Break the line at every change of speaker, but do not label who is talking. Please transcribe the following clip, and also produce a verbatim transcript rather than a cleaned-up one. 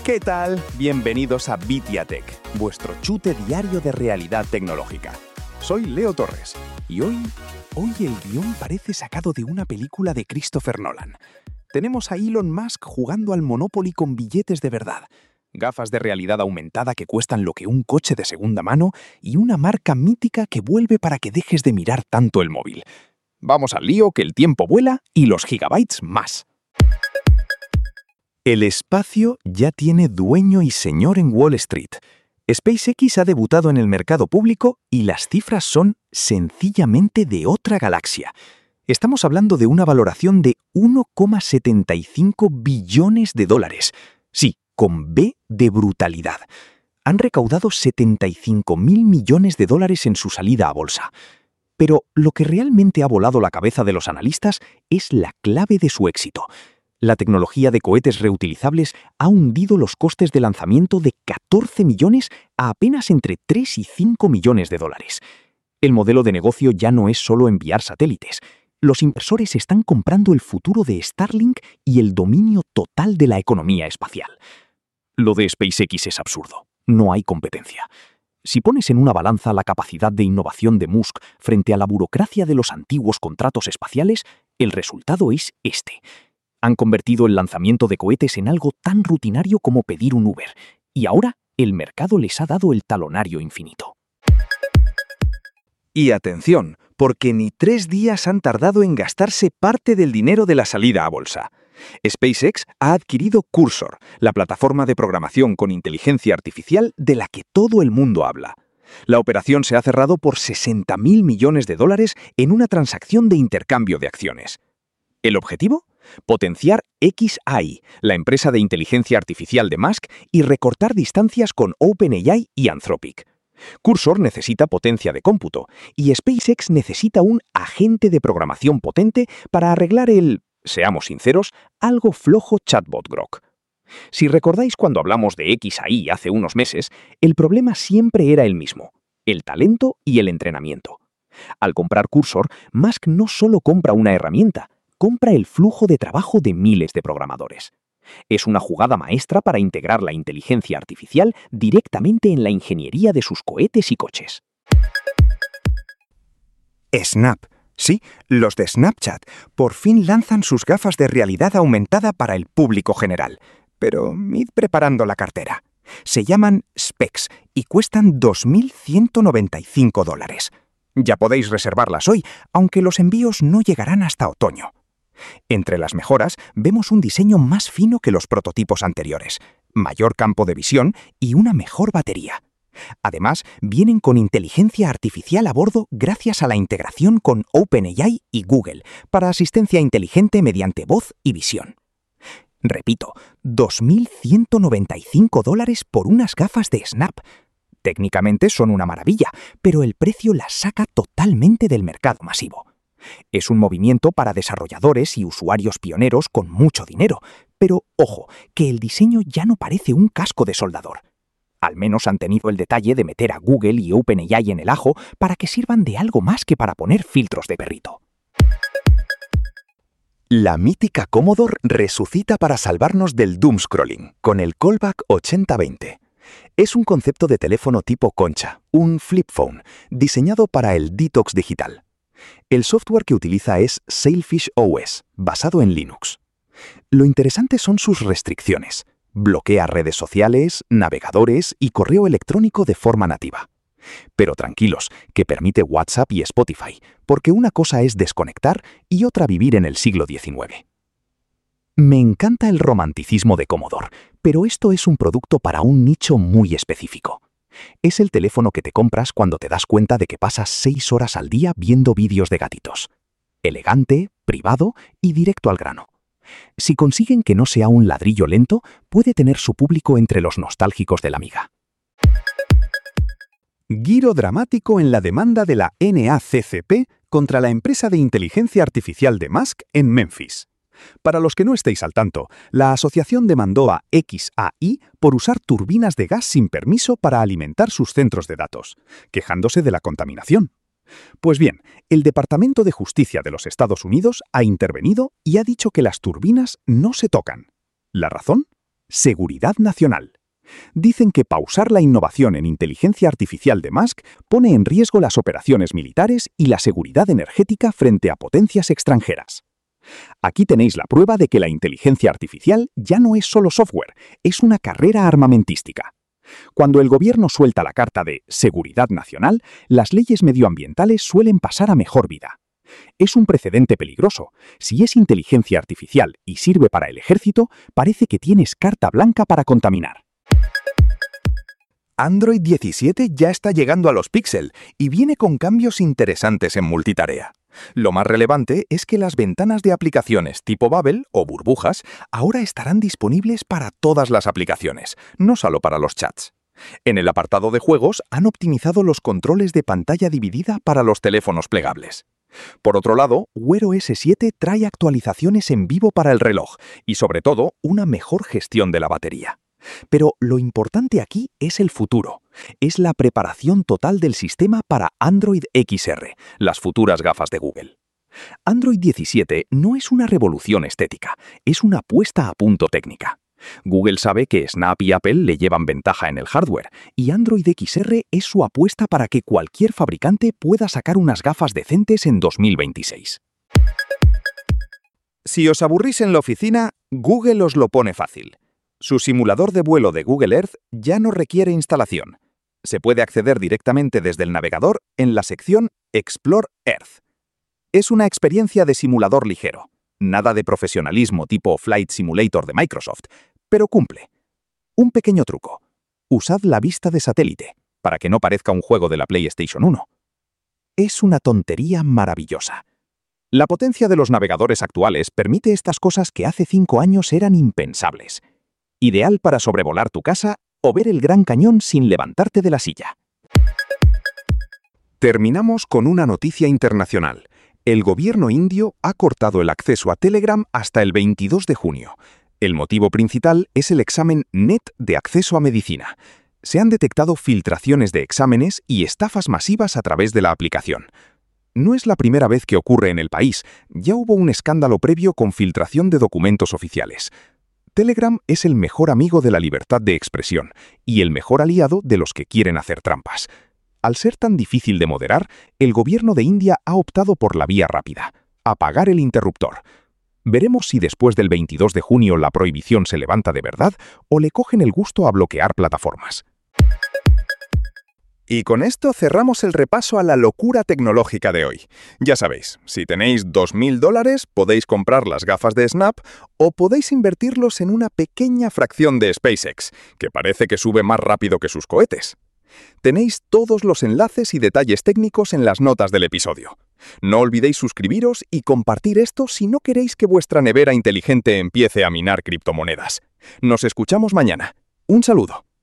¿Qué tal? Bienvenidos a Vitiatech, vuestro chute diario de realidad tecnológica. Soy Leo Torres y hoy, hoy el guión parece sacado de una película de Christopher Nolan. Tenemos a Elon Musk jugando al Monopoly con billetes de verdad, gafas de realidad aumentada que cuestan lo que un coche de segunda mano y una marca mítica que vuelve para que dejes de mirar tanto el móvil. Vamos al lío, que el tiempo vuela y los gigabytes más. El espacio ya tiene dueño y señor en Wall Street. SpaceX ha debutado en el mercado público y las cifras son sencillamente de otra galaxia. Estamos hablando de una valoración de uno coma setenta y cinco billones de dólares. Sí, con B de brutalidad. Han recaudado setenta y cinco mil millones de dólares en su salida a bolsa. Pero lo que realmente ha volado la cabeza de los analistas es la clave de su éxito. La tecnología de cohetes reutilizables ha hundido los costes de lanzamiento de catorce millones a apenas entre tres y cinco millones de dólares. El modelo de negocio ya no es solo enviar satélites. Los inversores están comprando el futuro de Starlink y el dominio total de la economía espacial. Lo de SpaceX es absurdo. No hay competencia. Si pones en una balanza la capacidad de innovación de Musk frente a la burocracia de los antiguos contratos espaciales, el resultado es este. Han convertido el lanzamiento de cohetes en algo tan rutinario como pedir un Uber, y ahora el mercado les ha dado el talonario infinito. Y atención, porque ni tres días han tardado en gastarse parte del dinero de la salida a bolsa. SpaceX ha adquirido Cursor, la plataforma de programación con inteligencia artificial de la que todo el mundo habla. La operación se ha cerrado por sesenta mil millones de dólares en una transacción de intercambio de acciones. ¿El objetivo? Potenciar X A I, la empresa de inteligencia artificial de Musk, y recortar distancias con OpenAI y Anthropic. Cursor necesita potencia de cómputo, y SpaceX necesita un agente de programación potente para arreglar el, seamos sinceros, algo flojo chatbot Grok. Si recordáis cuando hablamos de X A I hace unos meses, el problema siempre era el mismo, el talento y el entrenamiento. Al comprar Cursor, Musk no solo compra una herramienta, compra el flujo de trabajo de miles de programadores. Es una jugada maestra para integrar la inteligencia artificial directamente en la ingeniería de sus cohetes y coches.
Snap. Sí, los de Snapchat por fin lanzan sus gafas de realidad aumentada para el público general. Pero id preparando la cartera. Se llaman Specs y cuestan dos mil ciento noventa y cinco dólares. Ya podéis reservarlas hoy, aunque los envíos no llegarán hasta otoño. Entre las mejoras vemos un diseño más fino que los prototipos anteriores, mayor campo de visión y una mejor batería. Además, vienen con inteligencia artificial a bordo gracias a la integración con OpenAI y Google para asistencia inteligente mediante voz y visión. Repito, dos mil ciento noventa y cinco dólares por unas gafas de Snap. Técnicamente son una maravilla, pero el precio las saca totalmente del mercado masivo. Es un movimiento para desarrolladores y usuarios pioneros con mucho dinero, pero ojo, que el diseño ya no parece un casco de soldador. Al menos han tenido el detalle de meter a Google y OpenAI en el ajo para que sirvan de algo más que para poner filtros de perrito.
La mítica Commodore resucita para salvarnos del doomscrolling con el Callback ochenta veinte. Es un concepto de teléfono tipo concha, un flip phone, diseñado para el detox digital. El software que utiliza es Sailfish O S, basado en Linux. Lo interesante son sus restricciones. Bloquea redes sociales, navegadores y correo electrónico de forma nativa. Pero tranquilos, que permite WhatsApp y Spotify, porque una cosa es desconectar y otra vivir en el siglo diecinueve. Me encanta el romanticismo de Commodore, pero esto es un producto para un nicho muy específico. Es el teléfono que te compras cuando te das cuenta de que pasas seis horas al día viendo vídeos de gatitos. Elegante, privado y directo al grano. Si consiguen que no sea un ladrillo lento, puede tener su público entre los nostálgicos de la Amiga.
Giro dramático en la demanda de la N A C C P contra la empresa de inteligencia artificial de Musk en Memphis. Para los que no estéis al tanto, la asociación demandó a X A I por usar turbinas de gas sin permiso para alimentar sus centros de datos, quejándose de la contaminación. Pues bien, el Departamento de Justicia de los Estados Unidos ha intervenido y ha dicho que las turbinas no se tocan. ¿La razón? seguridad nacional. Dicen que pausar la innovación en inteligencia artificial de Musk pone en riesgo las operaciones militares y la seguridad energética frente a potencias extranjeras. Aquí tenéis la prueba de que la inteligencia artificial ya no es solo software, es una carrera armamentística. Cuando el gobierno suelta la carta de seguridad nacional, las leyes medioambientales suelen pasar a mejor vida. Es un precedente peligroso. Si es inteligencia artificial y sirve para el ejército, parece que tienes carta blanca para contaminar.
Android diecisiete ya está llegando a los Pixel y viene con cambios interesantes en multitarea. Lo más relevante es que las ventanas de aplicaciones tipo Bubble o burbujas ahora estarán disponibles para todas las aplicaciones, no solo para los chats. En el apartado de juegos han optimizado los controles de pantalla dividida para los teléfonos plegables. Por otro lado, Wear O S siete trae actualizaciones en vivo para el reloj y, sobre todo, una mejor gestión de la batería. Pero lo importante aquí es el futuro. Es la preparación total del sistema para Android X R, las futuras gafas de Google. Android diecisiete no es una revolución estética, es una puesta a punto técnica. Google sabe que Snap y Apple le llevan ventaja en el hardware, y Android X R es su apuesta para que cualquier fabricante pueda sacar unas gafas decentes en dos mil veintiséis.
Si os aburrís en la oficina, Google os lo pone fácil. Su simulador de vuelo de Google Earth ya no requiere instalación. Se puede acceder directamente desde el navegador en la sección Explore Earth. Es una experiencia de simulador ligero. Nada de profesionalismo tipo Flight Simulator de Microsoft, pero cumple. Un pequeño truco. Usad la vista de satélite, para que no parezca un juego de la PlayStation uno. Es una tontería maravillosa. La potencia de los navegadores actuales permite estas cosas que hace cinco años eran impensables. Ideal para sobrevolar tu casa o ver el Gran Cañón sin levantarte de la silla.
Terminamos con una noticia internacional. El gobierno indio ha cortado el acceso a Telegram hasta el veintidós de junio. El motivo principal es el examen N E T de acceso a medicina. Se han detectado filtraciones de exámenes y estafas masivas a través de la aplicación. No es la primera vez que ocurre en el país. Ya hubo un escándalo previo con filtración de documentos oficiales. Telegram es el mejor amigo de la libertad de expresión y el mejor aliado de los que quieren hacer trampas. Al ser tan difícil de moderar, el gobierno de India ha optado por la vía rápida: apagar el interruptor. Veremos si después del veintidós de junio la prohibición se levanta de verdad o le cogen el gusto a bloquear plataformas.
Y con esto cerramos el repaso a la locura tecnológica de hoy. Ya sabéis, si tenéis dos mil dólares, podéis comprar las gafas de Snap o podéis invertirlos en una pequeña fracción de SpaceX, que parece que sube más rápido que sus cohetes. Tenéis todos los enlaces y detalles técnicos en las notas del episodio. No olvidéis suscribiros y compartir esto si no queréis que vuestra nevera inteligente empiece a minar criptomonedas. Nos escuchamos mañana. Un saludo.